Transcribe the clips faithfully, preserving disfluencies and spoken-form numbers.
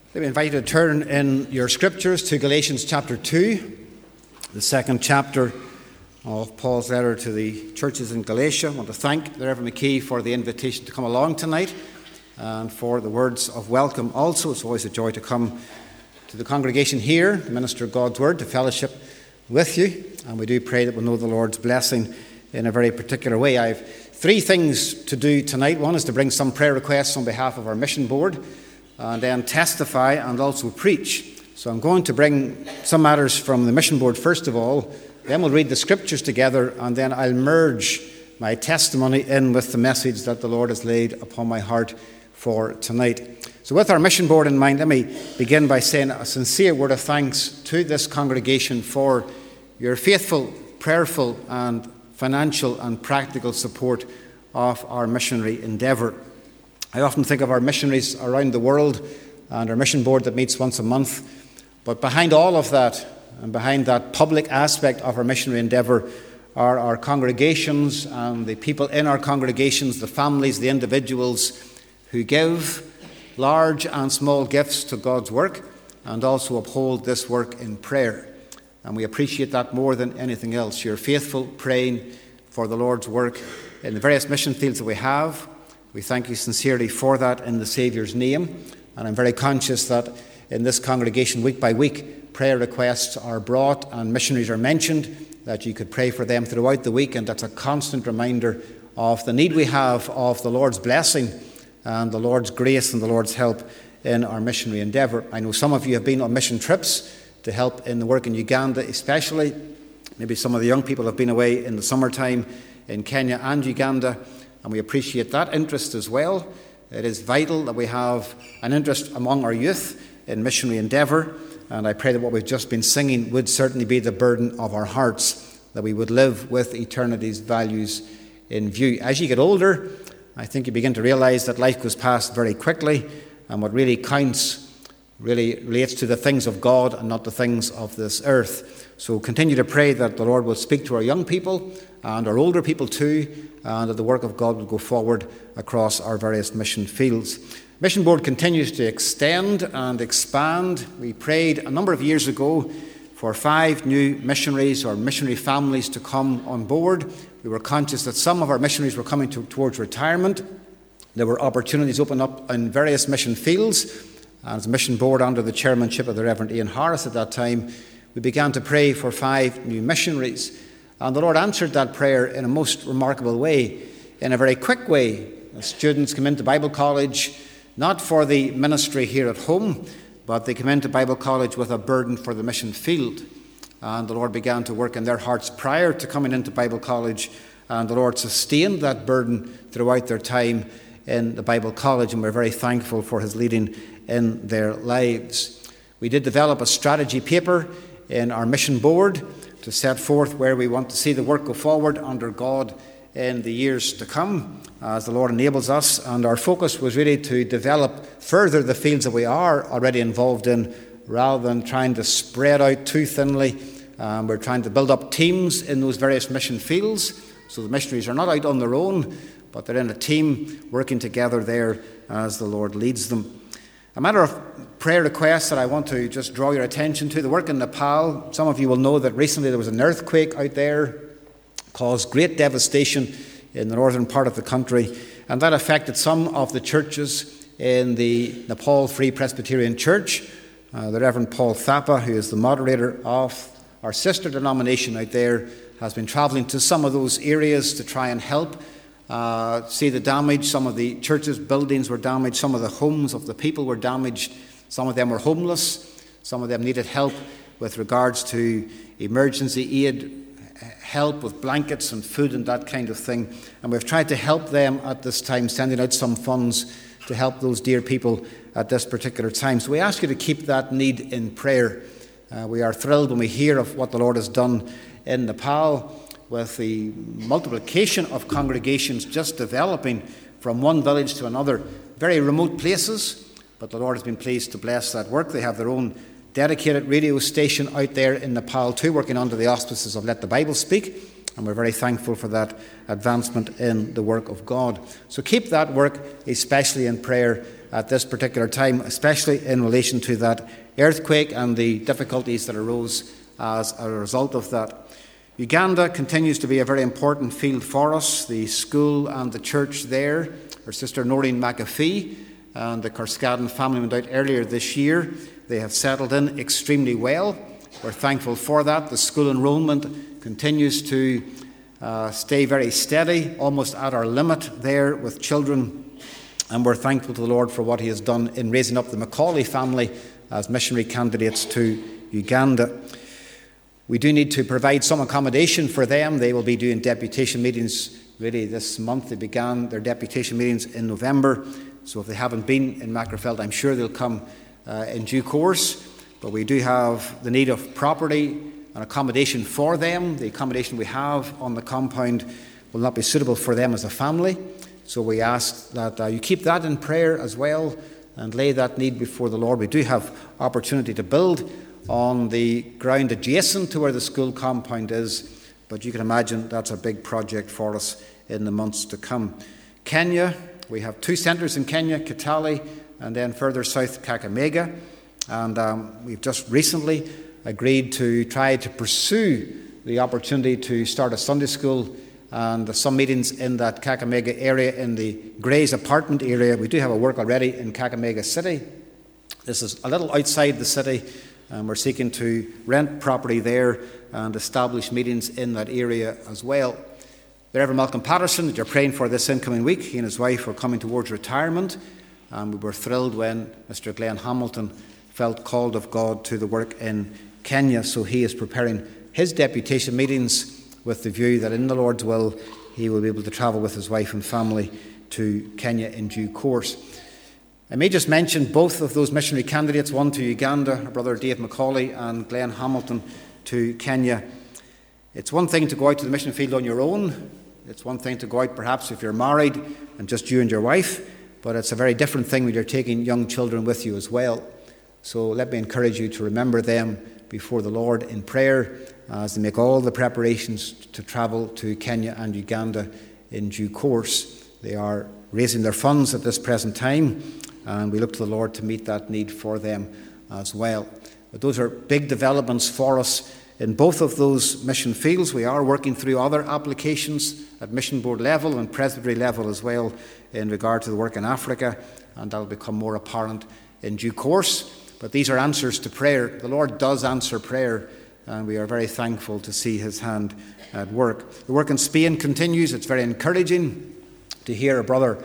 Let me invite you to turn in your scriptures to Galatians chapter two, the second chapter of Paul's letter to the churches in Galatia. I want to thank the Reverend McKee for the invitation to come along tonight and for the words of welcome also. It's always a joy to come to the congregation here, to minister God's word, to fellowship with you. And we do pray that we'll know the Lord's blessing in a very particular way. I have three things to do tonight. One is to bring some prayer requests on behalf of our mission board, and then testify and also preach. So I'm going to bring some matters from the mission board first of all, then we'll read the scriptures together, and then I'll merge my testimony in with the message that the Lord has laid upon my heart for tonight. So with our mission board in mind, let me begin by saying a sincere word of thanks to this congregation for your faithful, prayerful and financial and practical support of our missionary endeavour. I often think of our missionaries around the world and our mission board that meets once a month. But behind all of that, and behind that public aspect of our missionary endeavour, are our congregations and the people in our congregations, the families, the individuals who give large and small gifts to God's work and also uphold this work in prayer. And we appreciate that more than anything else. You're faithful, praying for the Lord's work in the various mission fields that we have. We thank you sincerely for that in the Saviour's name. And I'm very conscious that in this congregation, week by week, prayer requests are brought and missionaries are mentioned, that you could pray for them throughout the week. And that's a constant reminder of the need we have of the Lord's blessing and the Lord's grace and the Lord's help in our missionary endeavour. I know some of you have been on mission trips to help in the work in Uganda especially. Maybe some of the young people have been away in the summertime in Kenya and Uganda. And we appreciate that interest as well. It is vital that we have an interest among our youth in missionary endeavour. And I pray that what we've just been singing would certainly be the burden of our hearts, that we would live with eternity's values in view. As you get older, I think you begin to realise that life goes past very quickly, and what really counts really relates to the things of God and not the things of this earth. So continue to pray that the Lord will speak to our young people and our older people too, and that the work of God will go forward across our various mission fields. Mission Board continues to extend and expand. We prayed a number of years ago for five new missionaries or missionary families to come on board. We were conscious that some of our missionaries were coming to, towards retirement. There were opportunities open up in various mission fields. And as a mission board under the chairmanship of the Reverend Ian Harris at that time, we began to pray for five new missionaries. And the Lord answered that prayer in a most remarkable way, in a very quick way. The students come into Bible college, not for the ministry here at home, but they come into Bible college with a burden for the mission field. And the Lord began to work in their hearts prior to coming into Bible college, and the Lord sustained that burden throughout their time in the Bible college, and we're very thankful for his leading in their lives. We did develop a strategy paper in our mission board to set forth where we want to see the work go forward under God in the years to come as the Lord enables us. And our focus was really to develop further the fields that we are already involved in, rather than trying to spread out too thinly. Um, we're trying to build up teams in those various mission fields, so the missionaries are not out on their own, but they're in a team working together there as the Lord leads them. A matter of prayer requests that I want to just draw your attention to: the work in Nepal. Some of you will know that recently there was an earthquake out there, caused great devastation in the northern part of the country, and that affected some of the churches in the Nepal Free Presbyterian Church. Uh, the Reverend Paul Thapa, who is the moderator of our sister denomination out there, has been travelling to some of those areas to try and help Uh, see the damage. Some of the churches' buildings were damaged. Some of the homes of the people were damaged. Some of them were homeless. Some of them needed help with regards to emergency aid, help with blankets and food and that kind of thing. And we've tried to help them at this time, sending out some funds to help those dear people at this particular time. So we ask you to keep that need in prayer. Uh, we are thrilled when we hear of what the Lord has done in Nepal, with the multiplication of congregations just developing from one village to another, very remote places, but the Lord has been pleased to bless that work. They have their own dedicated radio station out there in Nepal too, working under the auspices of Let the Bible Speak, and we're very thankful for that advancement in the work of God. So keep that work especially in prayer at this particular time, especially in relation to that earthquake and the difficulties that arose as a result of that. Uganda continues to be a very important field for us. The school and the church there, our sister Noreen McAfee and the Corskaden family went out earlier this year. They have settled in extremely well. We're thankful for that. The school enrolment continues to uh, stay very steady, almost at our limit there with children. And we're thankful to the Lord for what he has done in raising up the Macaulay family as missionary candidates to Uganda. We do need to provide some accommodation for them. They will be doing deputation meetings really this month. They began their deputation meetings in November. So if they haven't been in Magherafelt, I'm sure they'll come uh, in due course. But we do have the need of property and accommodation for them. The accommodation we have on the compound will not be suitable for them as a family. So we ask that uh, you keep that in prayer as well and lay that need before the Lord. We do have opportunity to build on the ground adjacent to where the school compound is, but you can imagine that's a big project for us in the months to come. Kenya, we have two centres in Kenya, Kitale and then further south, Kakamega. And um, we've just recently agreed to try to pursue the opportunity to start a Sunday school and some meetings in that Kakamega area, in the Grays apartment area. We do have a work already in Kakamega City. This is a little outside the city, and we're seeking to rent property there and establish meetings in that area as well. The Reverend Malcolm Patterson, that you're praying for this incoming week, he and his wife are coming towards retirement, and we were thrilled when Mister Glenn Hamilton felt called of God to the work in Kenya, so he is preparing his deputation meetings with the view that in the Lord's will he will be able to travel with his wife and family to Kenya in due course. I may just mention both of those missionary candidates, one to Uganda, our brother Dave Macaulay, and Glenn Hamilton to Kenya. It's one thing to go out to the mission field on your own. It's one thing to go out perhaps if you're married and just you and your wife, but it's a very different thing when you're taking young children with you as well. So let me encourage you to remember them before the Lord in prayer as they make all the preparations to travel to Kenya and Uganda in due course. They are raising their funds at this present time, and we look to the Lord to meet that need for them as well. But those are big developments for us in both of those mission fields. We are working through other applications at mission board level and presbytery level as well in regard to the work in Africa, and that will become more apparent in due course. But these are answers to prayer. The Lord does answer prayer, and we are very thankful to see his hand at work. The work in Spain continues. It's very encouraging to hear a brother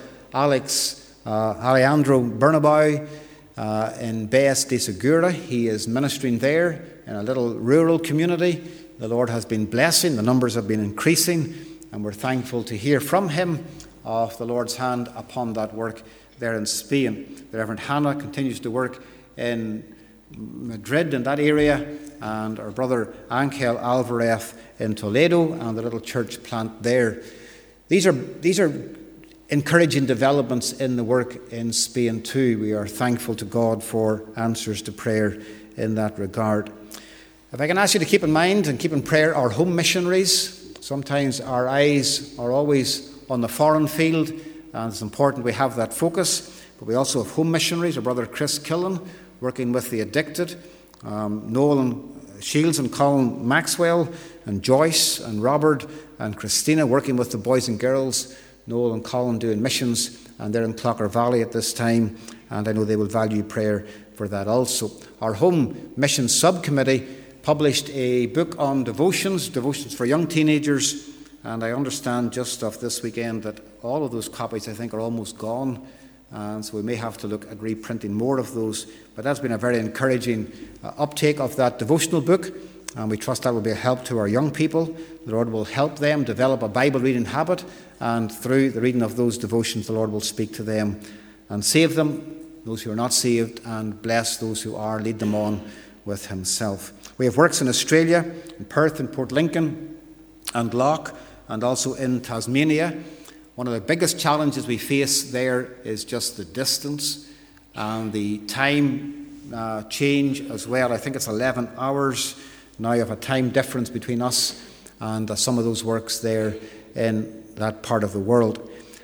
Alex uh, Alejandro Bernabeu uh, in Beas de Segura. He is ministering there in a little rural community. The Lord has been blessing. The numbers have been increasing, and we're thankful to hear from him of the Lord's hand upon that work there in Spain. The Reverend Hannah continues to work in Madrid, in that area, and our brother Angel Alvarez in Toledo and the little church plant there. These are these are encouraging developments in the work in Spain too. We are thankful to God for answers to prayer in that regard. If I can ask you to keep in mind and keep in prayer our home missionaries. Sometimes our eyes are always on the foreign field, and it's important we have that focus. But we also have home missionaries, our brother Chris Killen, working with the addicted, um, Noel and Shields and Colin Maxwell, and Joyce and Robert and Christina working with the boys and girls, Noel and Colin doing missions, and they're in Clocker Valley at this time, and I know they will value prayer for that also. Our home mission subcommittee published a book on devotions, devotions for young teenagers, and I understand just of this weekend that all of those copies I think are almost gone. And so we may have to look at reprinting more of those. But that's been a very encouraging uh, uptake of that devotional book. And we trust that will be a help to our young people. The Lord will help them develop a Bible reading habit. And through the reading of those devotions, the Lord will speak to them and save them, those who are not saved, and bless those who are, lead them on with himself. We have works in Australia, in Perth and Port Lincoln and Loch, and also in Tasmania. One of the biggest challenges we face there is just the distance and the time uh, change as well. I think it's eleven hours now of a time difference between us and uh, some of those works there in that part of the world.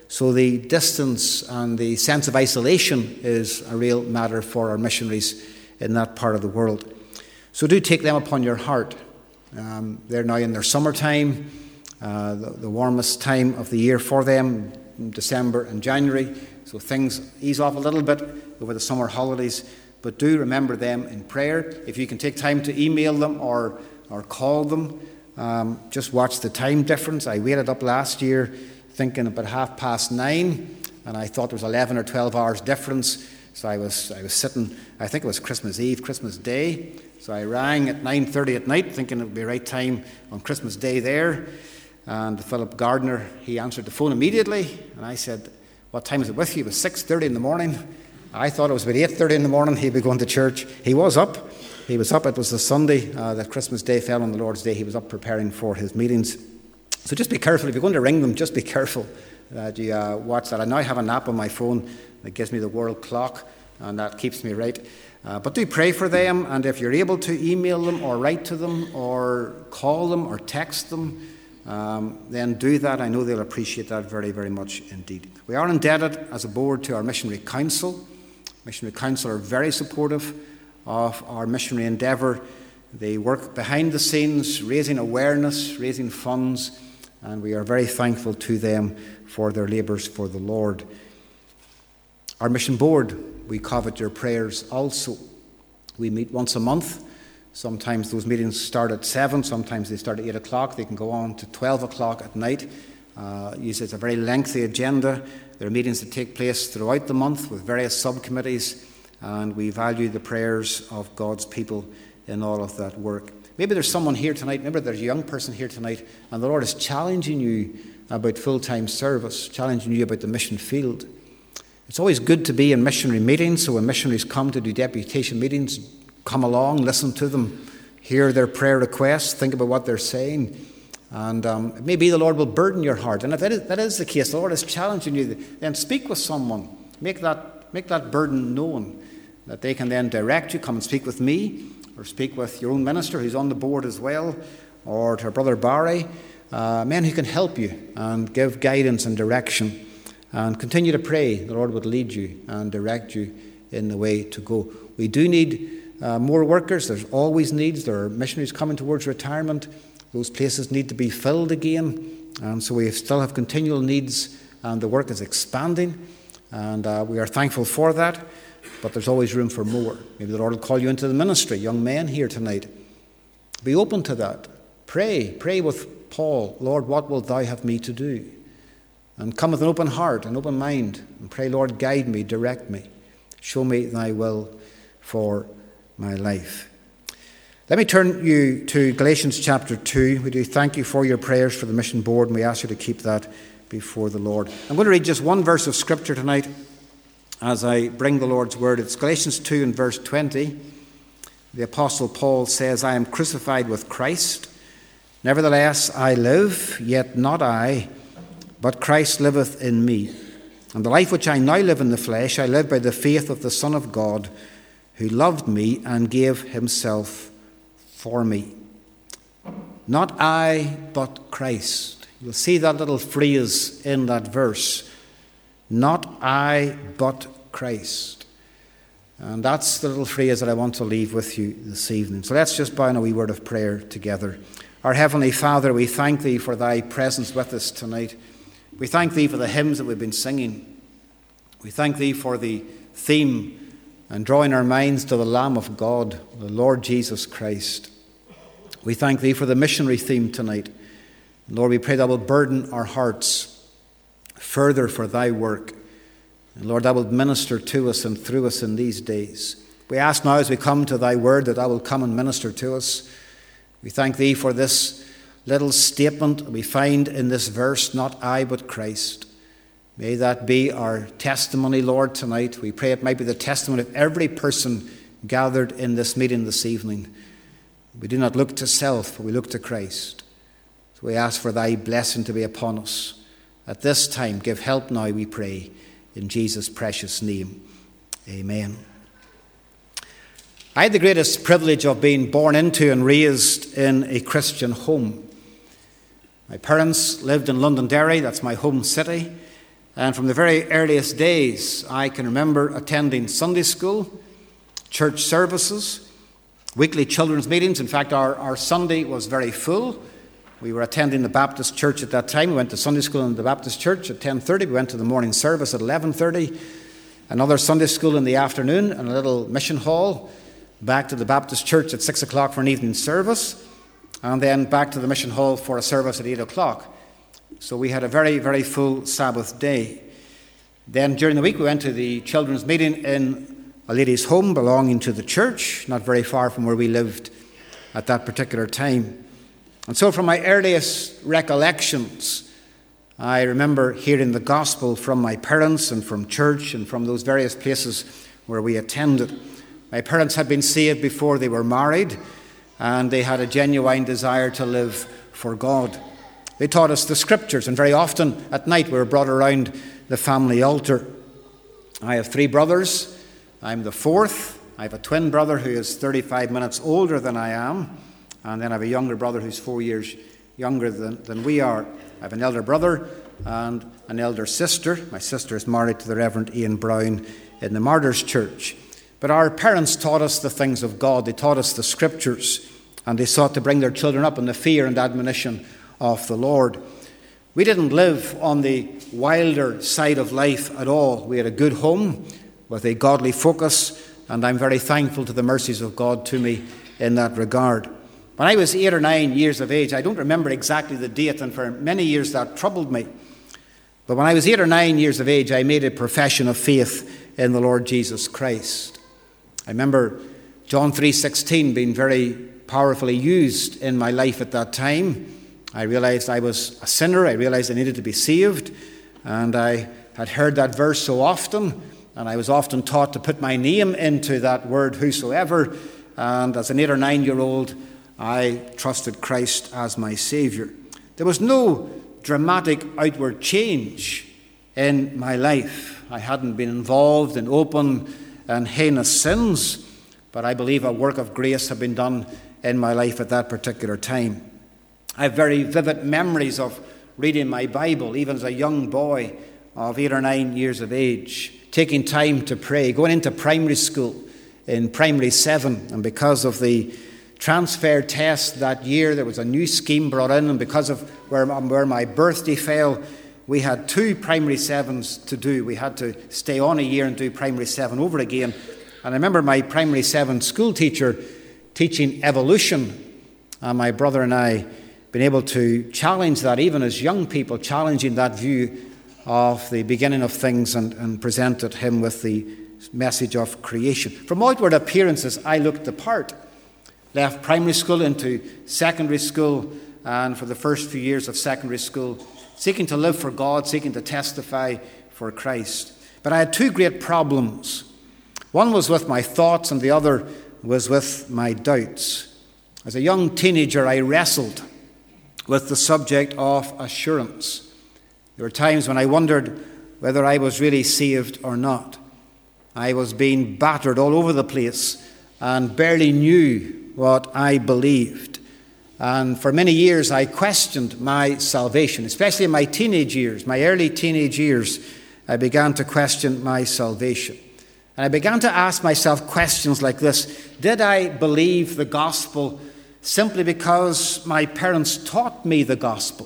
So the distance and the sense of isolation is a real matter for our missionaries in that part of the world. So do take them upon your heart. Um, they're now in their summertime, uh, the, the warmest time of the year for them, December and January. So things ease off a little bit over the summer holidays. But do remember them in prayer. If you can take time to email them or, or call them, um, just watch the time difference. I waited up last year thinking about half past nine, and I thought there was eleven or twelve hours difference. So I was I was sitting, I think it was Christmas Eve, Christmas Day. So I rang at nine thirty at night, thinking it would be the right time on Christmas Day there. And Philip Gardner, he answered the phone immediately, and I said, "What time is it with you?" It was six thirty in the morning. I thought it was about eight thirty in the morning he'd be going to church. He was up. He was up. It was the Sunday uh, that Christmas Day fell on the Lord's Day. He was up preparing for his meetings. So just be careful. If you're going to ring them, just be careful that you uh, watch that. I now have an app on my phone that gives me the world clock, and that keeps me right. Uh, but do pray for them, and if you're able to email them or write to them or call them or text them, um, then do that. I know they'll appreciate that very, very much indeed. We are indebted as a board to our missionary council. Missionary council are very supportive of our missionary endeavour. They work behind the scenes, raising awareness, raising funds, and we are very thankful to them for their labours for the Lord. Our mission board, we covet your prayers also. We meet once a month. Sometimes those meetings start at seven, sometimes they start at eight o'clock. They can go on to twelve o'clock at night. Uh, usually it's a very lengthy agenda. There are meetings that take place throughout the month with various subcommittees, and we value the prayers of God's people in all of that work. Maybe there's someone here tonight, maybe there's a young person here tonight, and the Lord is challenging you about full-time service, challenging you about the mission field. It's always good to be in missionary meetings, so when missionaries come to do deputation meetings, come along, listen to them, hear their prayer requests, think about what they're saying, and um, it may be the Lord will burden your heart. And if that is, that is the case, the Lord is challenging you, then speak with someone, make that, make that burden known, that they can then direct you, come and speak with me, or speak with your own minister who's on the board as well, or to our brother Barry, uh, men who can help you and give guidance and direction. And continue to pray the Lord would lead you and direct you in the way to go. We do need uh, more workers. There's always needs. There are missionaries coming towards retirement. Those places need to be filled again. And so we still have continual needs, and the work is expanding. And uh, we are thankful for that. But there's always room for more. Maybe the Lord will call you into the ministry. Young men here tonight, be open to that. Pray. Pray with Paul. Lord, what wilt thou have me to do? And come with an open heart, an open mind, and pray, Lord, guide me, direct me. Show me thy will for my life. Let me turn you to Galatians chapter two. We do thank you for your prayers for the mission board, and we ask you to keep that before the Lord. I'm going to read just one verse of Scripture tonight as I bring the Lord's word. It's Galatians two and verse twenty. The Apostle Paul says, I am crucified with Christ. Nevertheless, I live, yet not I, but Christ liveth in me. And the life which I now live in the flesh, I live by the faith of the Son of God, who loved me and gave himself for me. Not I, but Christ. You'll see that little phrase in that verse. Not I, but Christ. And that's the little phrase that I want to leave with you this evening. So let's just bow in a wee word of prayer together. Our Heavenly Father, we thank thee for thy presence with us tonight. We thank thee for the hymns that we've been singing. We thank thee for the theme and drawing our minds to the Lamb of God, the Lord Jesus Christ. We thank thee for the missionary theme tonight. Lord, we pray that will burden our hearts further for thy work. And Lord, that will minister to us and through us in these days. We ask now as we come to thy word that thou will come and minister to us. We thank thee for this little statement we find in this verse, not I, but Christ. May that be our testimony, Lord, tonight. We pray it might be the testimony of every person gathered in this meeting this evening. We do not look to self, but we look to Christ. So we ask for thy blessing to be upon us. At this time, give help now, we pray, in Jesus' precious name. Amen. I had the greatest privilege of being born into and raised in a Christian home. My parents lived in Londonderry, that's my home city, And from the very earliest days, I can remember attending Sunday school, church services, weekly children's meetings. In fact, our, our Sunday was very full. We were attending the Baptist church at that time. We went to Sunday school in the Baptist church at ten thirty. We went to the morning service at eleven thirty. Another Sunday school in the afternoon and a little mission hall. Back to the Baptist church at six o'clock for an evening service. And then back to the mission hall for a service at eight o'clock. So we had a very, very full Sabbath day. Then during the week we went to the children's meeting in a lady's home belonging to the church, not very far from where we lived at that particular time. And so from my earliest recollections, I remember hearing the gospel from my parents and from church and from those various places where we attended. My parents had been saved before they were married, and they had a genuine desire to live for God. They taught us the scriptures, and very often at night we were brought around the family altar. I have three brothers. I'm the fourth. I have a twin brother who is thirty-five minutes older than I am, and then I have a younger brother who's four years younger than, than we are. I have an elder brother and an elder sister. My sister is married to the Reverend Ian Brown in the Martyrs Church. But our parents taught us the things of God. They taught us the scriptures, and they sought to bring their children up in the fear and admonition of the Lord. We didn't live on the wilder side of life at all. We had a good home with a godly focus, and I'm very thankful to the mercies of God to me in that regard. When I was eight or nine years of age, I don't remember exactly the date, and for many years that troubled me. But when I was eight or nine years of age, I made a profession of faith in the Lord Jesus Christ. I remember John three sixteen being very powerfully used in my life at that time. I realized I was a sinner. I realized I needed to be saved. And I had heard that verse so often, and I was often taught to put my name into that word, whosoever. And as an eight or nine-year-old, I trusted Christ as my Saviour. There was no dramatic outward change in my life. I hadn't been involved in open and heinous sins, but I believe a work of grace had been done in my life at that particular time. I have very vivid memories of reading my Bible, even as a young boy of eight or nine years of age, taking time to pray, going into primary school in primary seven, and because of the transfer test that year, there was a new scheme brought in, and because of where, where my birthday fell, we had two primary sevens to do. We had to stay on a year and do primary seven over again. And I remember my primary seven school teacher teaching evolution, and my brother and I being able to challenge that, even as young people, challenging that view of the beginning of things, and, and presented him with the message of creation. From outward appearances, I looked the part. Left primary school into secondary school, and for the first few years of secondary school, seeking to live for God, seeking to testify for Christ. But I had two great problems. One was with my thoughts, and the other was with my doubts. As a young teenager, I wrestled with the subject of assurance. There were times when I wondered whether I was really saved or not. I was being battered all over the place and barely knew what I believed. And for many years I questioned my salvation, especially in my teenage years, my early teenage years. I began to question my salvation. And I began to ask myself questions like this: did I believe the gospel simply because my parents taught me the gospel?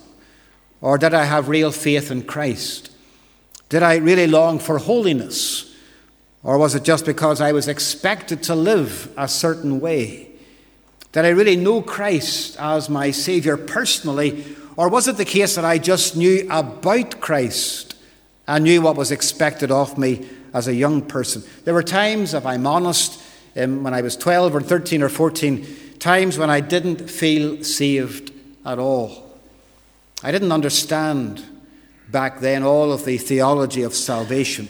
Or did I have real faith in Christ? Did I really long for holiness? Or was it just because I was expected to live a certain way? Did I really know Christ as my Saviour personally? Or was it the case that I just knew about Christ and knew what was expected of me as a young person? There were times, if I'm honest, when I was twelve or thirteen or fourteen, times when I didn't feel saved at all. I didn't understand back then all of the theology of salvation.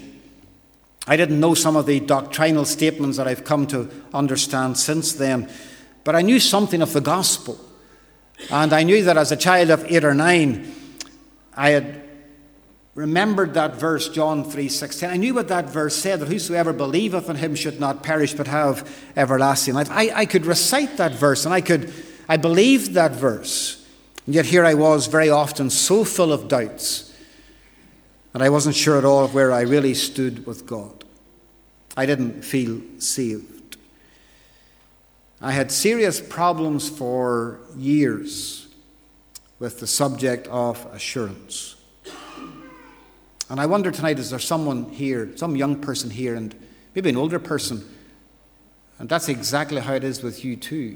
I didn't know some of the doctrinal statements that I've come to understand since then. But I knew something of the gospel. And I knew that as a child of eight or nine, I had remembered that verse, John three sixteen. I knew what that verse said, that whosoever believeth in him should not perish but have everlasting life. I, I could recite that verse, and I could, I believed that verse. And yet here I was very often so full of doubts. And I wasn't sure at all of where I really stood with God. I didn't feel saved. I had serious problems for years with the subject of assurance. And I wonder tonight, is there someone here, some young person here, and maybe an older person, and that's exactly how it is with you too.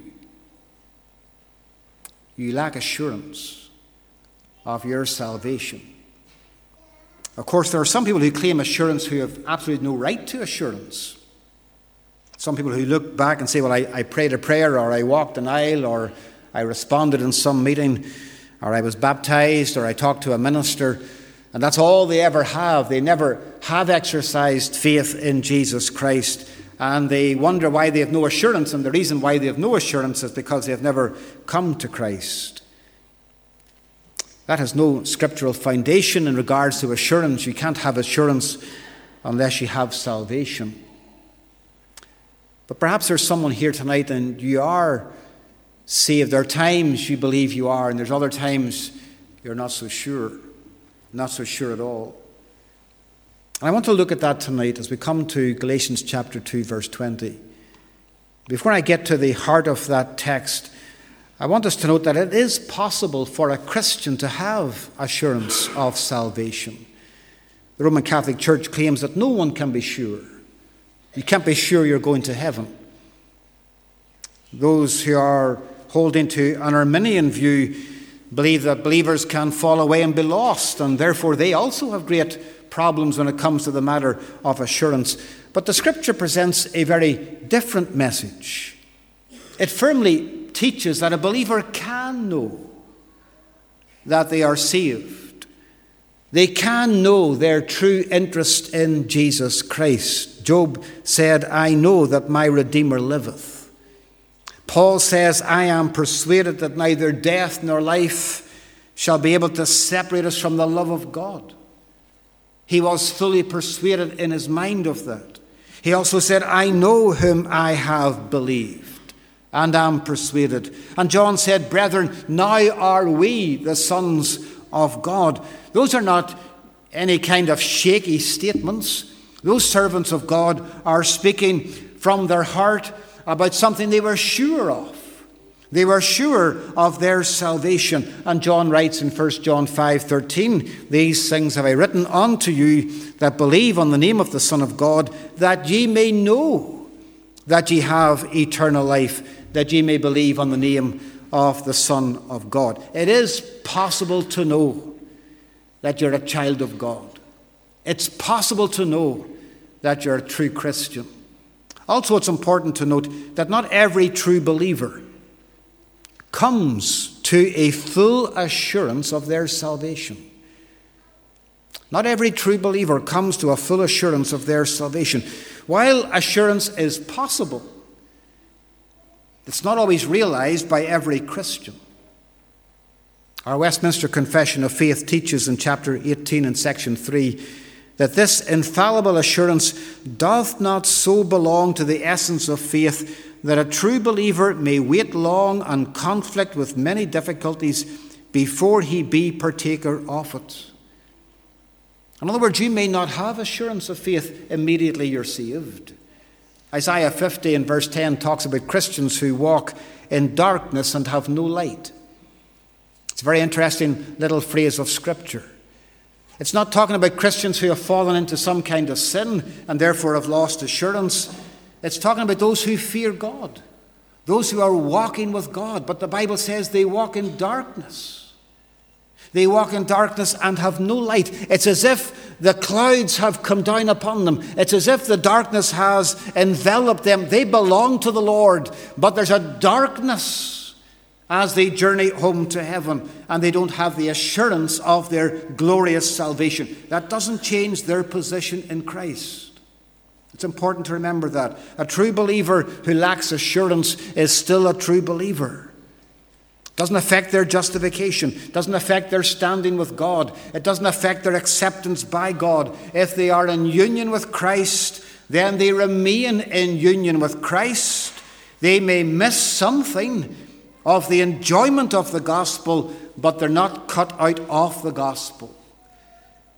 You lack assurance of your salvation. Of course, there are some people who claim assurance who have absolutely no right to assurance. Some people who look back and say, well, I, I prayed a prayer, or I walked an aisle, or I responded in some meeting, or I was baptized, or I talked to a minister, and that's all they ever have. They never have exercised faith in Jesus Christ, and they wonder why they have no assurance, and the reason why they have no assurance is because they have never come to Christ. That has no scriptural foundation in regards to assurance. You can't have assurance unless you have salvation. But perhaps there's someone here tonight and you are saved. There are times you believe you are, and there's other times you're not so sure. Not so sure at all. And I want to look at that tonight as we come to Galatians chapter two, verse twenty. Before I get to the heart of that text, I want us to note that it is possible for a Christian to have assurance of salvation. The Roman Catholic Church claims that no one can be sure. You can't be sure you're going to heaven. Those who are holding to an Arminian view believe that believers can fall away and be lost, and therefore they also have great problems when it comes to the matter of assurance. But the Scripture presents a very different message. It firmly teaches that a believer can know that they are saved. They can know their true interest in Jesus Christ. Job said, I know that my Redeemer liveth. Paul says, I am persuaded that neither death nor life shall be able to separate us from the love of God. He was fully persuaded in his mind of that. He also said, I know whom I have believed, and am persuaded. And John said, brethren, now are we the sons of God. Those are not any kind of shaky statements. Those servants of God are speaking from their heart about something they were sure of. They were sure of their salvation. And John writes in First John five thirteen, these things have I written unto you that believe on the name of the Son of God, that ye may know that ye have eternal life, that ye may believe on the name of the Son of God. It is possible to know that you're a child of God. It's possible to know that you're a true Christian. Also, it's important to note that not every true believer comes to a full assurance of their salvation. Not every true believer comes to a full assurance of their salvation. While assurance is possible, it's not always realized by every Christian. Our Westminster Confession of Faith teaches in chapter eighteen and section three that this infallible assurance doth not so belong to the essence of faith that a true believer may wait long and conflict with many difficulties before he be partaker of it. In other words, you may not have assurance of faith immediately you're saved. Isaiah fifty and verse ten talks about Christians who walk in darkness and have no light. It's a very interesting little phrase of Scripture. It's not talking about Christians who have fallen into some kind of sin and therefore have lost assurance. It's talking about those who fear God, those who are walking with God. But the Bible says they walk in darkness. They walk in darkness and have no light. It's as if the clouds have come down upon them. It's as if the darkness has enveloped them. They belong to the Lord, but there's a darkness as they journey home to heaven, and they don't have the assurance of their glorious salvation. That doesn't change their position in Christ. It's important to remember that. A true believer who lacks assurance is still a true believer. Doesn't affect their justification. Doesn't affect their standing with God. It doesn't affect their acceptance by God. If they are in union with Christ, then they remain in union with Christ. They may miss something of the enjoyment of the gospel, but they're not cut out of the gospel.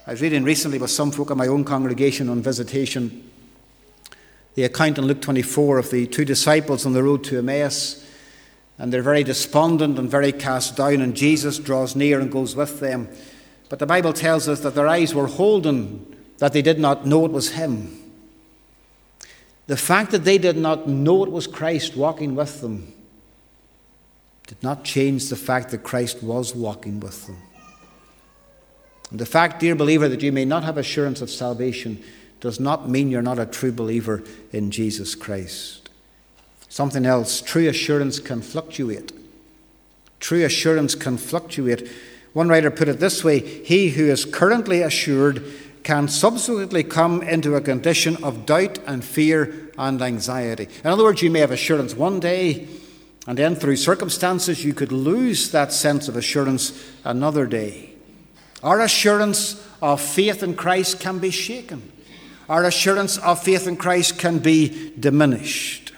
I was reading recently with some folk in my own congregation on visitation the account in Luke twenty-four of the two disciples on the road to Emmaus, and they're very despondent and very cast down, and Jesus draws near and goes with them. But the Bible tells us that their eyes were holden, that they did not know it was him. The fact that they did not know it was Christ walking with them did not change the fact that Christ was walking with them. And the fact, dear believer, that you may not have assurance of salvation does not mean you're not a true believer in Jesus Christ. Something else, true assurance can fluctuate. True assurance can fluctuate. One writer put it this way: he who is currently assured can subsequently come into a condition of doubt and fear and anxiety. In other words, you may have assurance one day, and then through circumstances you could lose that sense of assurance another day. Our assurance of faith in Christ can be shaken. Our assurance of faith in Christ can be diminished.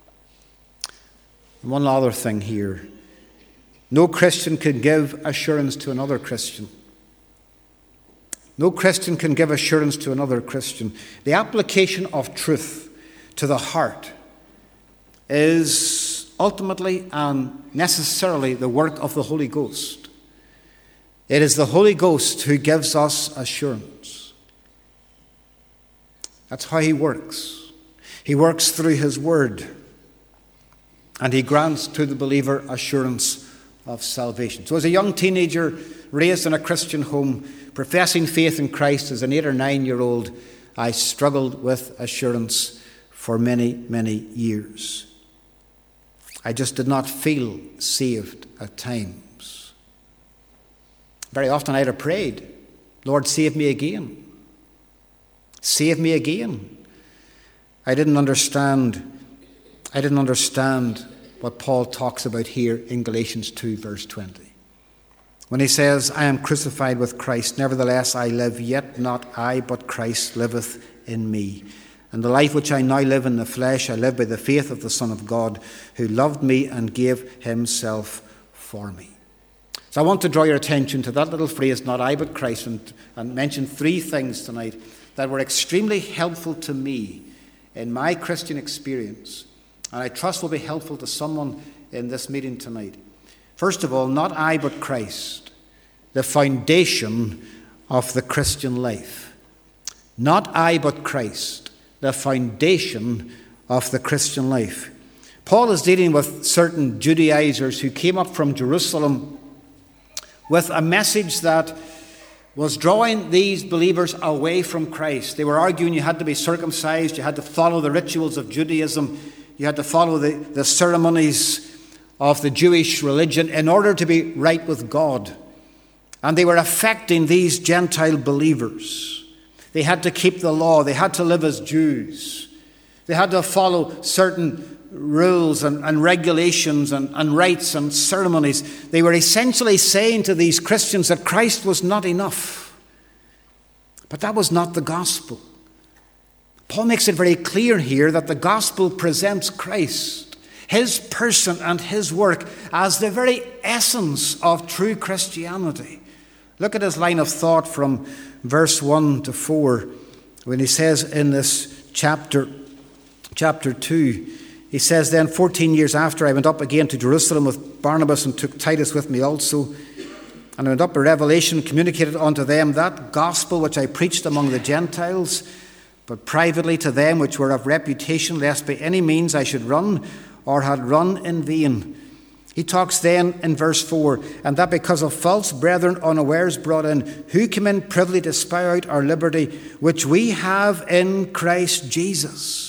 And one other thing here. No Christian can give assurance to another Christian. No Christian can give assurance to another Christian. The application of truth to the heart is ultimately and necessarily the work of the Holy Ghost. It is the Holy Ghost who gives us assurance. That's how he works. He works through his word, and he grants to the believer assurance of salvation. So as a young teenager raised in a Christian home, professing faith in Christ as an eight or nine year old, I struggled with assurance for many, many years. I just did not feel saved at times. Very often I'd have prayed, Lord, save me again. Save me again. I didn't understand, I didn't understand what Paul talks about here in Galatians two, verse twenty. When he says, I am crucified with Christ, nevertheless I live, yet not I, but Christ liveth in me. And the life which I now live in the flesh, I live by the faith of the Son of God, who loved me and gave himself for me. So I want to draw your attention to that little phrase, not I, but Christ, and, and mention three things tonight that were extremely helpful to me in my Christian experience, and I trust will be helpful to someone in this meeting tonight. First of all, not I, but Christ, the foundation of the Christian life. Not I, but Christ, the foundation of the Christian life. Paul is dealing with certain Judaizers who came up from Jerusalem with a message that was drawing these believers away from Christ. They were arguing you had to be circumcised, you had to follow the rituals of Judaism, you had to follow the, the ceremonies of the Jewish religion in order to be right with God. And they were affecting these Gentile believers. They had to keep the law, they had to live as Jews. They had to follow certain rules and, and regulations and, and rites and ceremonies. They were essentially saying to these Christians that Christ was not enough. But that was not the gospel. Paul makes it very clear here that the gospel presents Christ, his person and his work, as the very essence of true Christianity. Look at his line of thought from verse one to four when he says in this chapter, chapter two, he says, then fourteen years after I went up again to Jerusalem with Barnabas and took Titus with me also. And I went up a revelation, communicated unto them that gospel which I preached among the Gentiles, but privately to them which were of reputation, lest by any means I should run or had run in vain. He talks then in verse four, and that because of false brethren unawares brought in, who came in privily to spy out our liberty, which we have in Christ Jesus.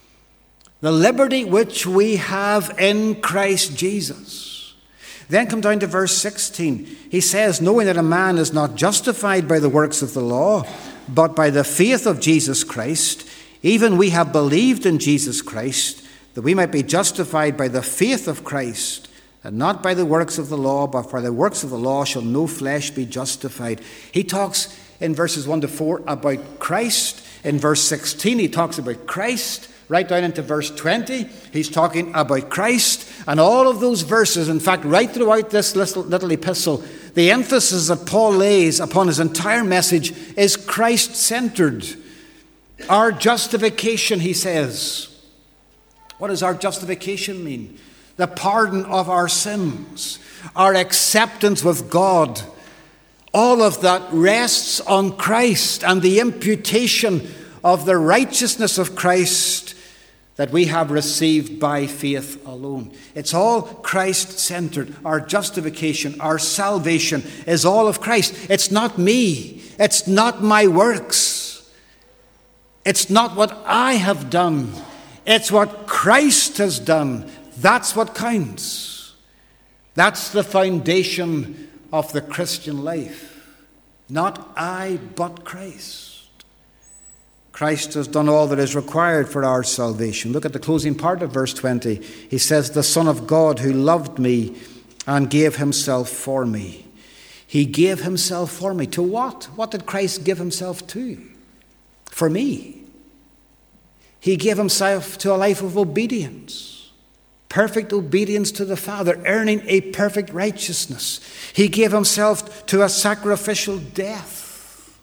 The liberty which we have in Christ Jesus. Then come down to verse sixteen. He says, knowing that a man is not justified by the works of the law, but by the faith of Jesus Christ, even we have believed in Jesus Christ, that we might be justified by the faith of Christ, and not by the works of the law, but by the works of the law shall no flesh be justified. He talks in verses one to four about Christ. In verse sixteen, he talks about Christ. right down into verse twenty. He's talking about Christ, and all of those verses, in fact, right throughout this little, little epistle, the emphasis that Paul lays upon his entire message is Christ-centered. Our justification, he says. What does our justification mean? The pardon of our sins, our acceptance with God. All of that rests on Christ and the imputation of the righteousness of Christ that we have received by faith alone. It's all Christ-centered. Our justification, our salvation is all of Christ. It's not me. It's not my works. It's not what I have done. It's what Christ has done. That's what counts. That's the foundation of the Christian life. Not I, but Christ. Christ has done all that is required for our salvation. Look at the closing part of verse twenty. He says, the Son of God who loved me and gave himself for me. He gave himself for me. To what? What did Christ give himself to? For me. He gave himself to a life of obedience. Perfect obedience to the Father, earning a perfect righteousness. He gave himself to a sacrificial death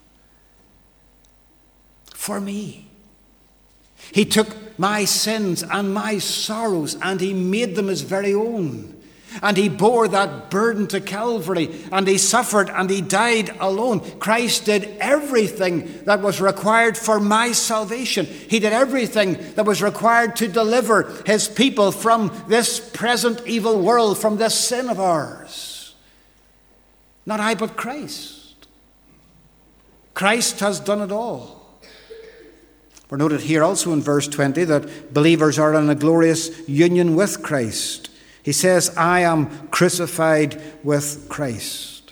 for me. He took my sins and my sorrows and he made them his very own. And he bore that burden to Calvary, and he suffered and he died alone. Christ did everything that was required for my salvation. He did everything that was required to deliver his people from this present evil world, from this sin of ours. Not I, but Christ. Christ has done it all. We're noted here also in verse twenty that believers are in a glorious union with Christ. He says, I am crucified with Christ.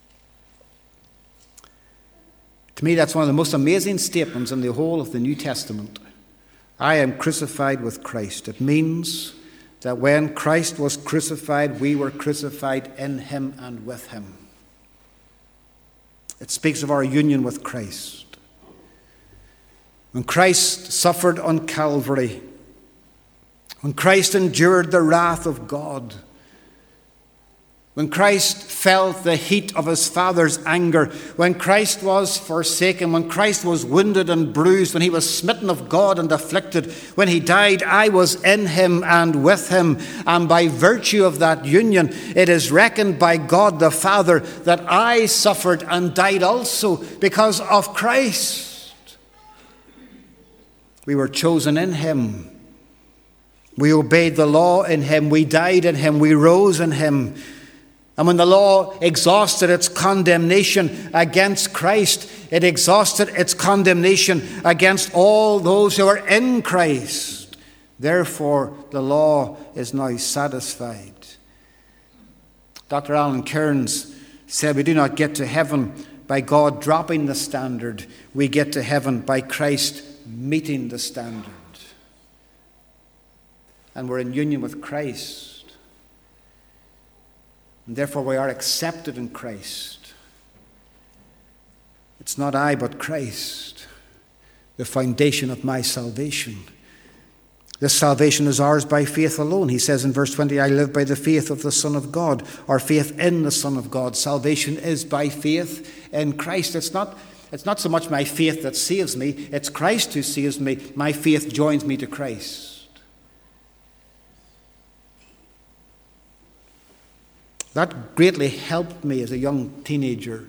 To me, that's one of the most amazing statements in the whole of the New Testament. I am crucified with Christ. It means that when Christ was crucified, we were crucified in him and with him. It speaks of our union with Christ. When Christ suffered on Calvary, when Christ endured the wrath of God, when Christ felt the heat of his Father's anger, when Christ was forsaken, when Christ was wounded and bruised, when he was smitten of God and afflicted, when he died, I was in him and with him. And by virtue of that union, it is reckoned by God the Father that I suffered and died also because of Christ. We were chosen in him. We obeyed the law in him. We died in him. We rose in him. And when the law exhausted its condemnation against Christ, it exhausted its condemnation against all those who are in Christ. Therefore, the law is now satisfied. Doctor Alan Cairns said we do not get to heaven by God dropping the standard. We get to heaven by Christ meeting the standard. And we're in union with Christ. And therefore we are accepted in Christ. It's not I, but Christ, the foundation of my salvation. This salvation is ours by faith alone. He says in verse twenty, I live by the faith of the Son of God, or faith in the Son of God. Salvation is by faith in Christ. It's not, it's not so much my faith that saves me, it's Christ who saves me. My faith joins me to Christ. That greatly helped me as a young teenager.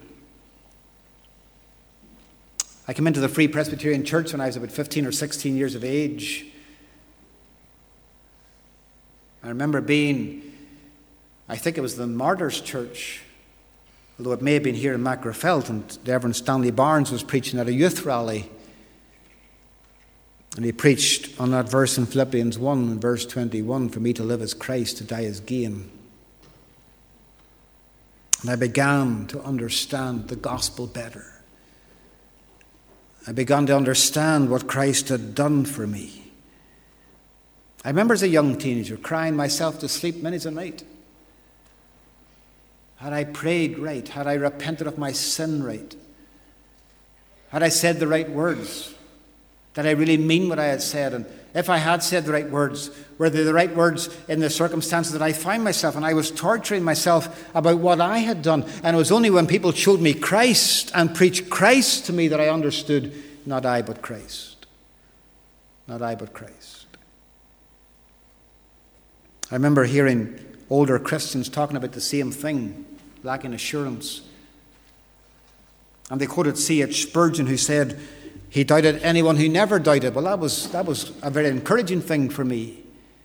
I came into the Free Presbyterian Church when I was about fifteen or sixteen years of age. I remember being, I think it was the Martyrs Church, although it may have been here in Macrofelt, and the Reverend Stanley Barnes was preaching at a youth rally. And he preached on that verse in Philippians one, verse twenty-one, for me to live as Christ, to die as gain. And I began to understand the gospel better. I began to understand what Christ had done for me. I remember as a young teenager crying myself to sleep many a night. Had I prayed right, had I repented of my sin right, had I said the right words, did I really mean what I had said? And if I had said the right words, were they the right words in the circumstances that I find myself? And I was torturing myself about what I had done. And it was only when people showed me Christ and preached Christ to me that I understood, not I but Christ. Not I but Christ. I remember hearing older Christians talking about the same thing, lacking assurance. And they quoted C H Spurgeon, who said, he doubted anyone who never doubted. Well, that was, that was a very encouraging thing for me.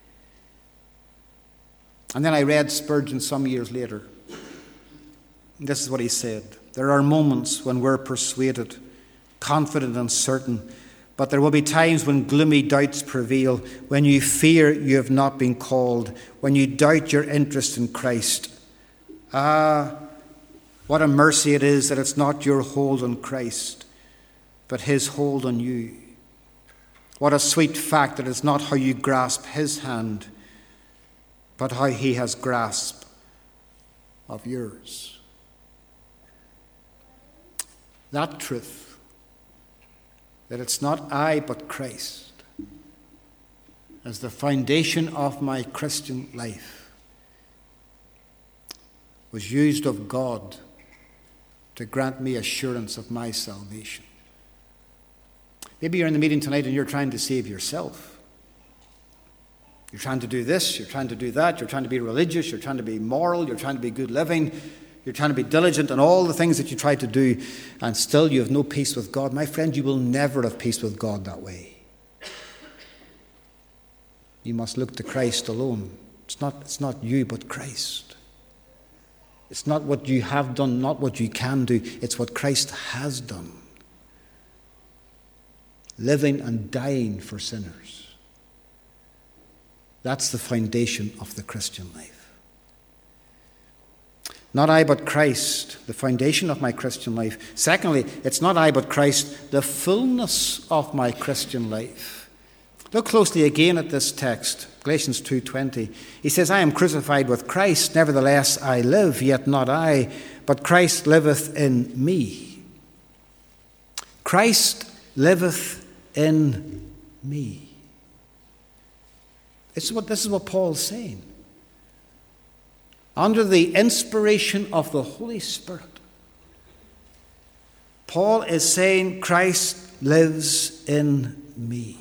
And then I read Spurgeon some years later. This is what he said. There are moments when we're persuaded, confident and certain, but there will be times when gloomy doubts prevail, when you fear you have not been called, when you doubt your interest in Christ. Ah, what a mercy it is that it's not your hold on Christ, but his hold on you. What a sweet fact that it's not how you grasp his hand, but how he has grasp of yours. That truth, that it's not I but Christ, as the foundation of my Christian life, was used of God to grant me assurance of my salvation. Maybe you're in the meeting tonight and you're trying to save yourself. You're trying to do this, you're trying to do that, you're trying to be religious, you're trying to be moral, you're trying to be good living, you're trying to be diligent in all the things that you try to do, and still you have no peace with God. My friend, you will never have peace with God that way. You must look to Christ alone. It's not, it's not you, but Christ. It's not what you have done, not what you can do. It's what Christ has done. Living and dying for sinners. That's the foundation of the Christian life. Not I but Christ, the foundation of my Christian life. Secondly, it's not I but Christ, the fullness of my Christian life. Look closely again at this text, Galatians two twenty. He says, I am crucified with Christ, nevertheless I live, yet not I, but Christ liveth in me. Christ liveth in me. It's what, this is what Paul's saying. Under the inspiration of the Holy Spirit, Paul is saying, Christ lives in me.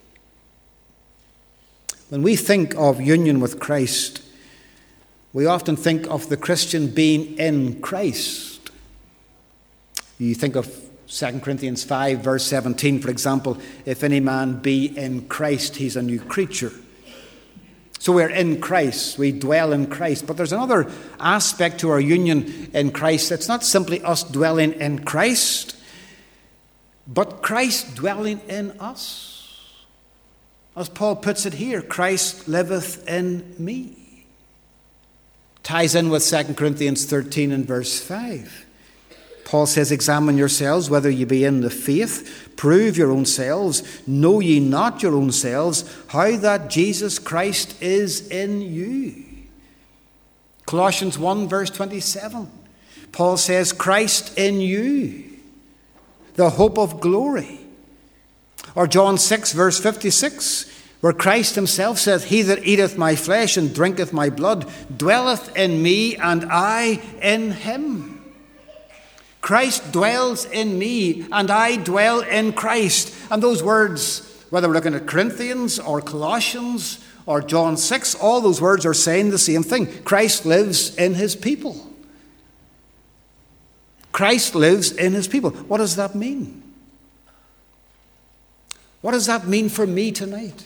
When we think of union with Christ, we often think of the Christian being in Christ. You think of Second Corinthians five, verse seventeen, for example, if any man be in Christ, he's a new creature. So we're in Christ, we dwell in Christ. But there's another aspect to our union in Christ. It's not simply us dwelling in Christ, but Christ dwelling in us. As Paul puts it here, Christ liveth in me. Ties in with Second Corinthians thirteen and verse five. Paul says, examine yourselves whether ye be in the faith. Prove your own selves. Know ye not your own selves how that Jesus Christ is in you. Colossians one verse twenty-seven. Paul says, Christ in you, the hope of glory. Or John six verse fifty-six, where Christ himself says, he that eateth my flesh and drinketh my blood dwelleth in me, and I in him. Christ dwells in me, and I dwell in Christ. And those words, whether we're looking at Corinthians or Colossians or John six, all those words are saying the same thing. Christ lives in his people. Christ lives in his people. What does that mean? What does that mean for me tonight?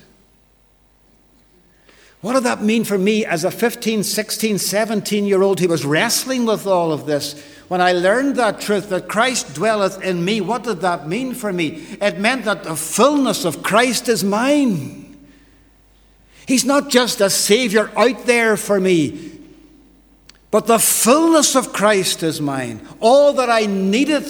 What did that mean for me as a fifteen, sixteen, seventeen-year-old who was wrestling with all of this? When I learned that truth, that Christ dwelleth in me, what did that mean for me? It meant that the fullness of Christ is mine. He's not just a Savior out there for me, but the fullness of Christ is mine. All that I needed,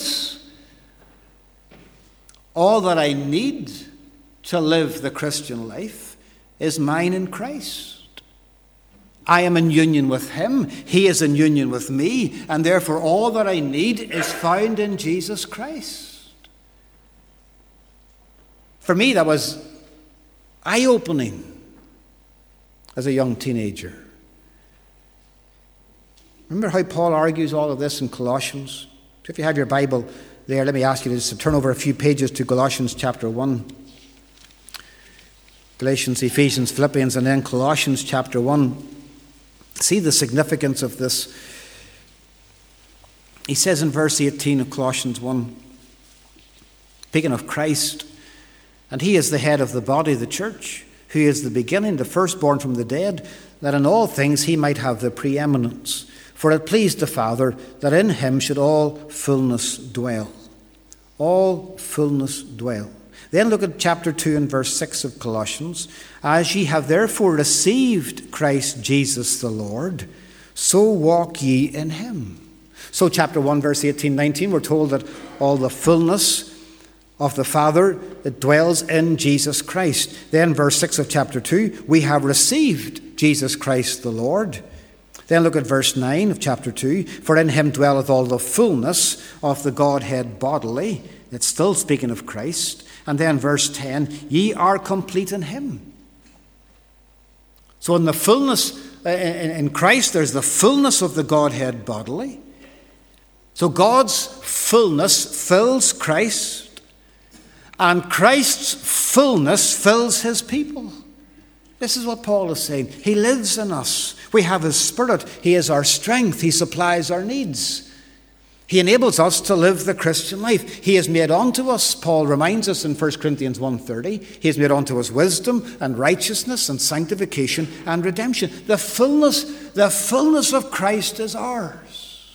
all that I need to live the Christian life is mine in Christ. I am in union with him. He is in union with me. And therefore all that I need is found in Jesus Christ. For me, that was eye-opening as a young teenager. Remember how Paul argues all of this in Colossians? If you have your Bible there, let me ask you to just turn over a few pages to Colossians chapter one. Galatians, Ephesians, Philippians, and then Colossians chapter one. See the significance of this. He says in verse eighteen of Colossians one, speaking of Christ, and he is the head of the body, the church, who is the beginning, the firstborn from the dead, that in all things he might have the preeminence. For it pleased the Father that in him should all fullness dwell. All fullness dwell. Then look at chapter two and verse six of Colossians. As ye have therefore received Christ Jesus the Lord, so walk ye in him. So chapter one, verse eighteen, nineteen, we're told that all the fullness of the Father, it dwells in Jesus Christ. Then verse six of chapter two, we have received Jesus Christ the Lord. Then look at verse nine of chapter two. For in him dwelleth all the fullness of the Godhead bodily. It's still speaking of Christ. And then verse ten, ye are complete in him. So in the fullness, in Christ, there's the fullness of the Godhead bodily. So God's fullness fills Christ, and Christ's fullness fills his people. This is what Paul is saying. He lives in us. We have his Spirit. He is our strength. He supplies our needs. He enables us to live the Christian life. He has made unto us, Paul reminds us in First Corinthians one thirty, he has made unto us wisdom and righteousness and sanctification and redemption. The fullness, the fullness of Christ is ours.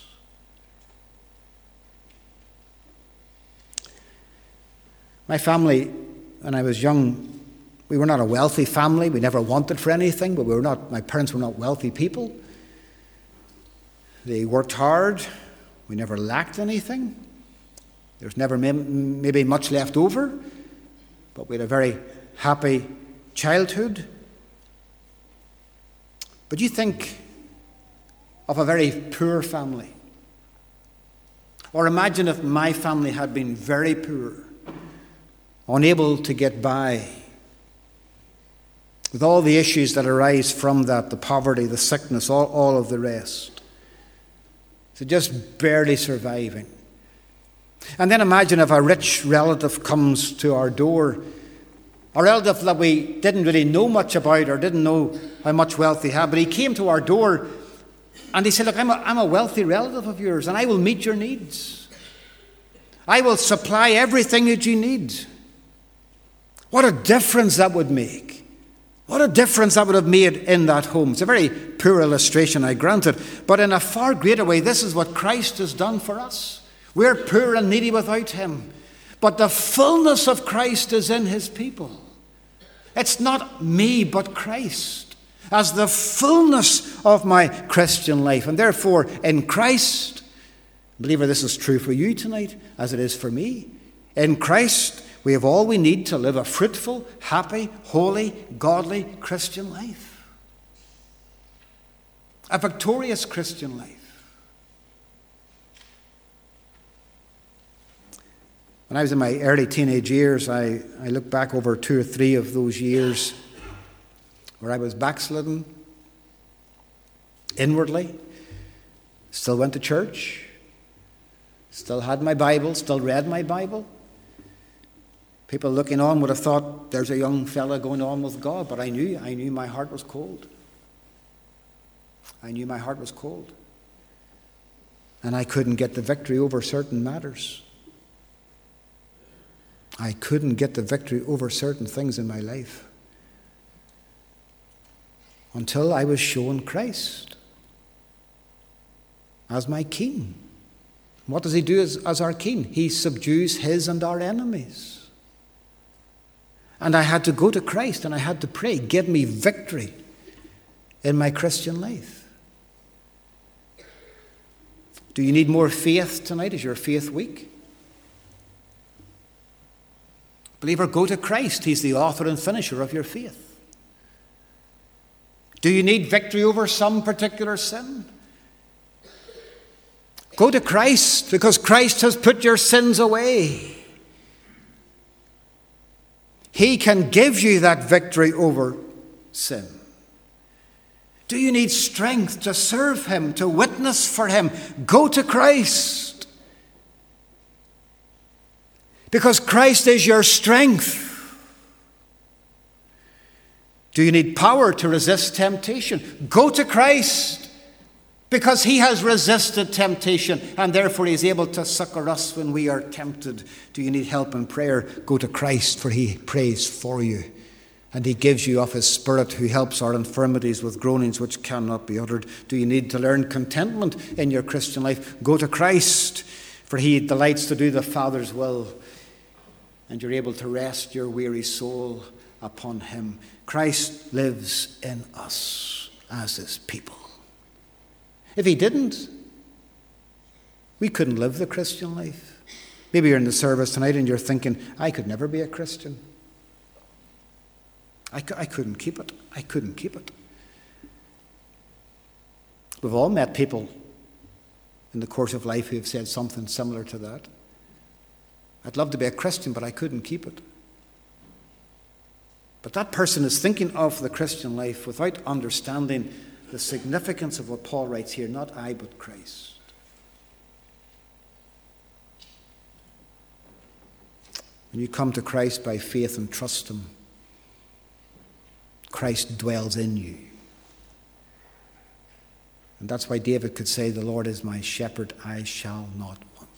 My family, when I was young, we were not a wealthy family. We never wanted for anything, but we were not, my parents were not wealthy people. They worked hard. We never lacked anything. There was never maybe much left over, but we had a very happy childhood. But you think of a very poor family. Or imagine if my family had been very poor, unable to get by, with all the issues that arise from that, the poverty, the sickness, all, all of the rest. So just barely surviving. And then imagine if a rich relative comes to our door, a relative that we didn't really know much about or didn't know how much wealth he had, but he came to our door and he said, look, I'm a, I'm a wealthy relative of yours and I will meet your needs. I will supply everything that you need. What a difference that would make. What a difference that would have made in that home. It's a very poor illustration, I grant it. But in a far greater way, this is what Christ has done for us. We're poor and needy without him. But the fullness of Christ is in his people. It's not me, but Christ, as the fullness of my Christian life. And therefore, in Christ, believer, this is true for you tonight, as it is for me. In Christ, we have all we need to live a fruitful, happy, holy, godly Christian life. A victorious Christian life. When I was in my early teenage years, I, I look back over two or three of those years where I was backslidden inwardly, still went to church, still had my Bible, still read my Bible. People looking on would have thought, there's a young fella going on with God, but I knew, I knew my heart was cold. I knew my heart was cold. And I couldn't get the victory over certain matters. I couldn't get the victory over certain things in my life until I was shown Christ as my King. What does he do as, as our King? He subdues his and our enemies. And I had to go to Christ and I had to pray, give me victory in my Christian life. Do you need more faith tonight? Is your faith weak? Believer, go to Christ. He's the author and finisher of your faith. Do you need victory over some particular sin? Go to Christ, because Christ has put your sins away. He can give you that victory over sin. Do you need strength to serve him, to witness for him? Go to Christ. Because Christ is your strength. Do you need power to resist temptation? Go to Christ. Because he has resisted temptation and therefore he is able to succor us when we are tempted. Do you need help in prayer? Go to Christ, for he prays for you. And he gives you of his Spirit, who helps our infirmities with groanings which cannot be uttered. Do you need to learn contentment in your Christian life? Go to Christ, for he delights to do the Father's will. And you're able to rest your weary soul upon him. Christ lives in us as his people. If he didn't, we couldn't live the Christian life. Maybe you're in the service tonight and you're thinking, I could never be a Christian. I, I couldn't keep it. I couldn't keep it. We've all met people in the course of life who have said something similar to that. I'd love to be a Christian, but I couldn't keep it. But that person is thinking of the Christian life without understanding the significance of what Paul writes here, not I, but Christ. When you come to Christ by faith and trust him, Christ dwells in you. And that's why David could say, the Lord is my shepherd, I shall not want.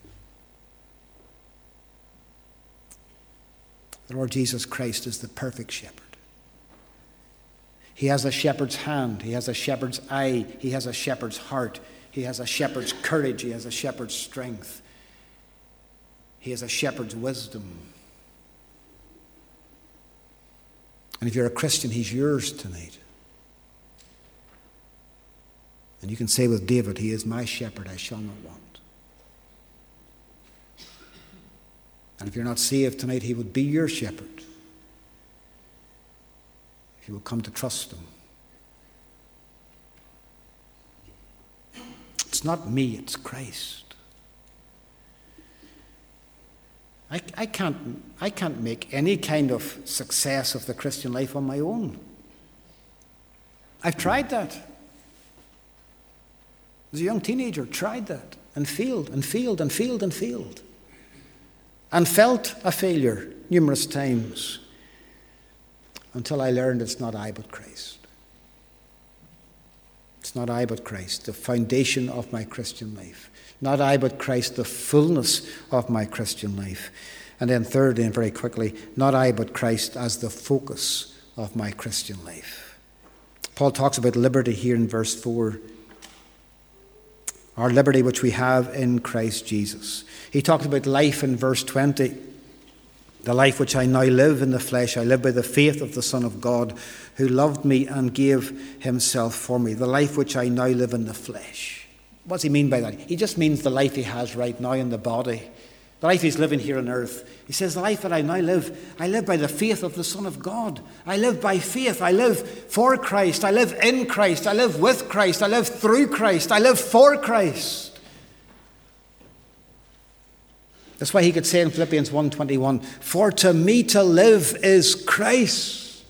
The Lord Jesus Christ is the perfect shepherd. He has a shepherd's hand. He has a shepherd's eye. He has a shepherd's heart. He has a shepherd's courage. He has a shepherd's strength. He has a shepherd's wisdom. And if you're a Christian, he's yours tonight. And you can say with David, he is my shepherd, I shall not want. And if you're not saved tonight, he would be your shepherd. If you will come to trust him. It's not me, it's Christ. I, I can't, I can't make any kind of success of the Christian life on my own. I've tried that. As a young teenager, tried that and failed and failed and failed and failed. And felt a failure numerous times until I learned it's not I but Christ. It's not I but Christ, the foundation of my Christian life. Not I but Christ, the fullness of my Christian life. And then thirdly, and very quickly, not I but Christ as the focus of my Christian life. Paul talks about liberty here in verse four. Our liberty which we have in Christ Jesus. He talks about life in verse twenty. The life which I now live in the flesh, I live by the faith of the Son of God, who loved me and gave himself for me. The life which I now live in the flesh. What does he mean by that? He just means the life he has right now in the body. The life he's living here on earth. He says, the life that I now live, I live by the faith of the Son of God. I live by faith. I live for Christ. I live in Christ. I live with Christ. I live through Christ. I live for Christ. That's why he could say in Philippians one twenty-one, for to me to live is Christ.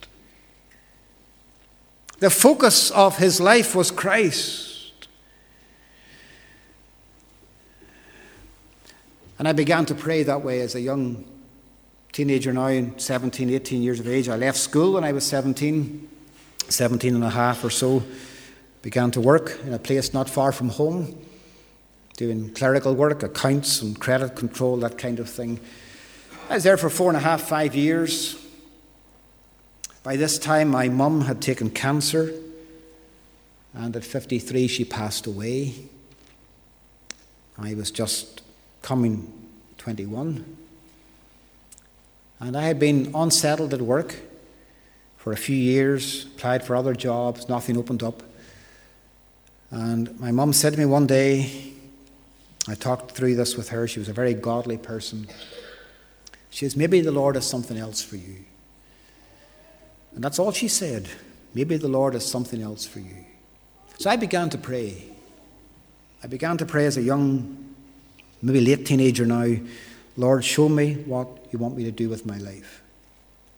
The focus of his life was Christ. And I began to pray that way as a young teenager now, seventeen, eighteen years of age. I left school when I was seventeen, seventeen and a half or so. Began to work in a place not far from home, doing clerical work, accounts and credit control, that kind of thing. I was there for four and a half, five years. By this time, my mum had taken cancer, and at fifty-three, she passed away. I was just coming twenty-one. And I had been unsettled at work for a few years, applied for other jobs, nothing opened up. And my mum said to me one day, I talked through this with her, she was a very godly person. She says, maybe the Lord has something else for you. And that's all she said. Maybe the Lord has something else for you. So I began to pray. I began to pray as a young, maybe late teenager now, Lord, show me what you want me to do with my life.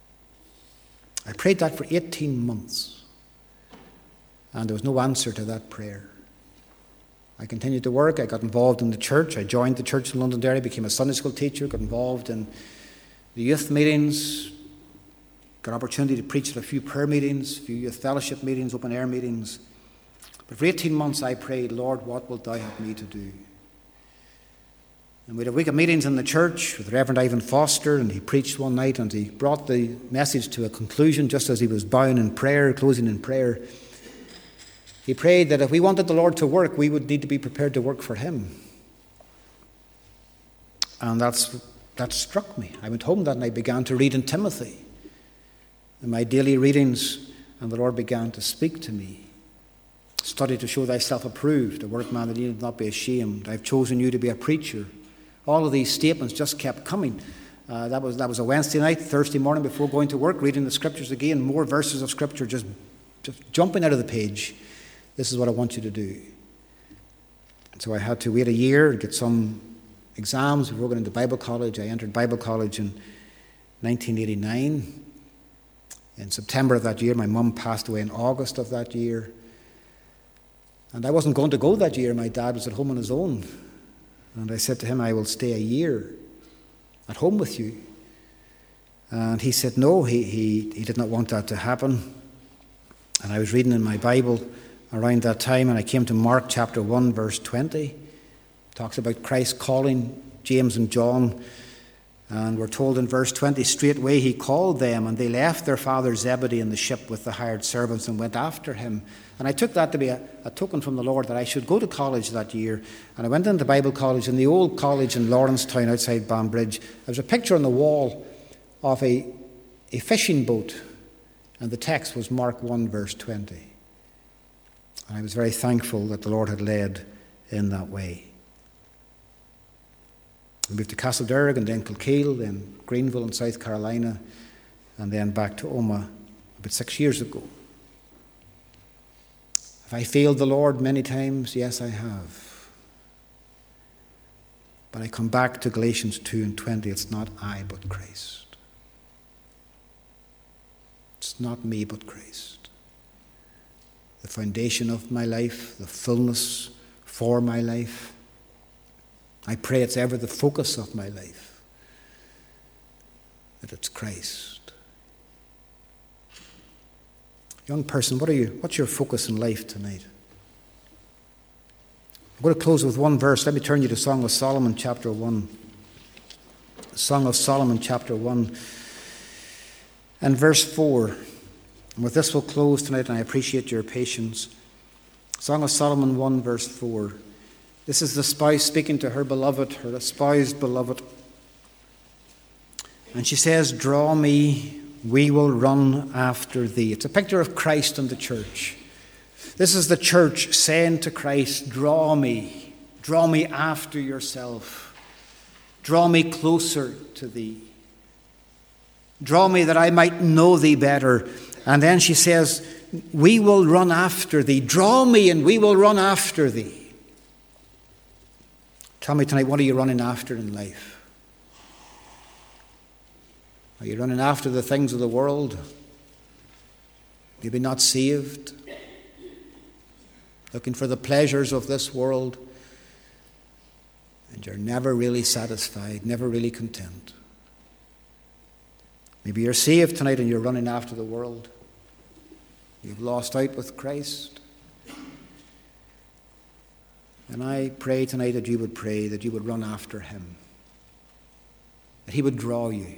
I prayed that for eighteen months, and there was no answer to that prayer. I continued to work. I got involved in the church. I joined the church in Londonderry, became a Sunday school teacher, got involved in the youth meetings, got opportunity to preach at a few prayer meetings, a few youth fellowship meetings, open air meetings. But for eighteen months I prayed, Lord, what wilt thou have me to do? And we had a week of meetings in the church with Reverend Ivan Foster, and he preached one night, and he brought the message to a conclusion just as he was bowing in prayer, closing in prayer. He prayed that if we wanted the Lord to work, we would need to be prepared to work for him. And that's that struck me. I went home that night, began to read in Timothy, in my daily readings, and the Lord began to speak to me. Study to show thyself approved, a workman that needeth not be ashamed. I've chosen you to be a preacher. All of these statements just kept coming. Uh, that was that was a Wednesday night, Thursday morning before going to work, reading the scriptures again, more verses of scripture just, just jumping out of the page. This is what I want you to do. And so I had to wait a year and get some exams before going into Bible college. I entered Bible college in nineteen eighty-nine. In September of that year, my mum passed away in August of that year. And I wasn't going to go that year. My dad was at home on his own. And I said to him, I will stay a year at home with you. And he said no, he, he, he did not want that to happen. And I was reading in my Bible around that time, and I came to Mark chapter one, verse twenty. It talks about Christ calling James and John. And we're told in verse twenty, straightway he called them, and they left their father Zebedee in the ship with the hired servants and went after him. And I took that to be a, a token from the Lord that I should go to college that year. And I went into Bible college, in the old college in Lawrencetown outside Banbridge. There was a picture on the wall of a, a fishing boat, and the text was Mark one, verse twenty. And I was very thankful that the Lord had led in that way. We moved to Castlederg and then Kilkeel, then Greenville in South Carolina, and then back to Omagh about six years ago. Have I failed the Lord many times? Yes, I have. But I come back to Galatians two and twenty. It's not I, but Christ. It's not me, but Christ. The foundation of my life, the fullness for my life. I pray it's ever the focus of my life, that it's Christ. Young person, what are you? What's your focus in life tonight? I'm going to close with one verse. Let me turn you to Song of Solomon, chapter one. Song of Solomon, chapter one, and verse four. And with this we'll close tonight, and I appreciate your patience. Song of Solomon one, verse four. This is the spouse speaking to her beloved, her espoused beloved. And she says, draw me, we will run after thee. It's a picture of Christ and the church. This is the church saying to Christ, draw me, draw me after yourself. Draw me closer to thee. Draw me that I might know thee better. And then she says, we will run after thee. Draw me and we will run after thee. Tell me tonight, what are you running after in life? Are you running after the things of the world? Maybe not saved? Looking for the pleasures of this world? And you're never really satisfied, never really content. Maybe you're saved tonight and you're running after the world. You've lost out with Christ. And I pray tonight that you would pray, that you would run after him. That he would draw you.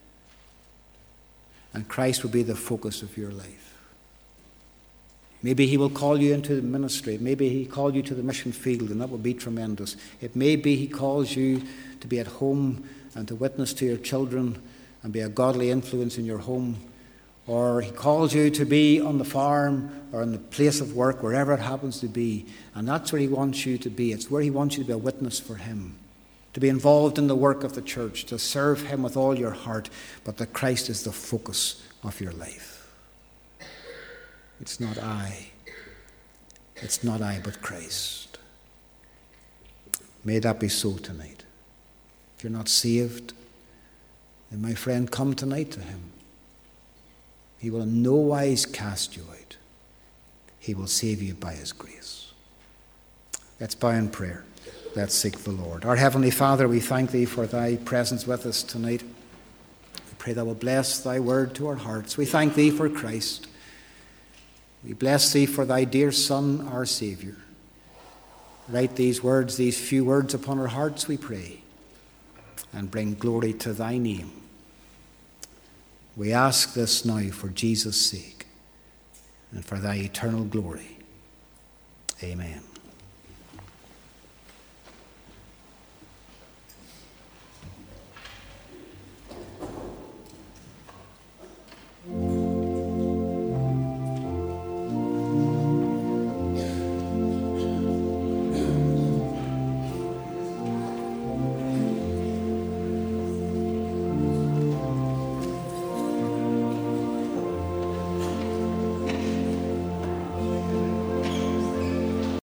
And Christ would be the focus of your life. Maybe he will call you into the ministry. Maybe he called you to the mission field, and that would be tremendous. It may be he calls you to be at home and to witness to your children and be a godly influence in your home. Or he calls you to be on the farm or in the place of work, wherever it happens to be. And that's where he wants you to be. It's where he wants you to be a witness for him. To be involved in the work of the church. To serve him with all your heart. But that Christ is the focus of your life. It's not I. It's not I, but Christ. May that be so tonight. If you're not saved, then my friend, come tonight to him. He will in no wise cast you out. He will save you by his grace. Let's bow in prayer. Let's seek the Lord. Our Heavenly Father, we thank thee for thy presence with us tonight. We pray thou will bless thy word to our hearts. We thank thee for Christ. We bless thee for thy dear Son, our Saviour. Write these words, these few words upon our hearts, we pray, and bring glory to thy name. We ask this now for Jesus' sake and for thy eternal glory. Amen.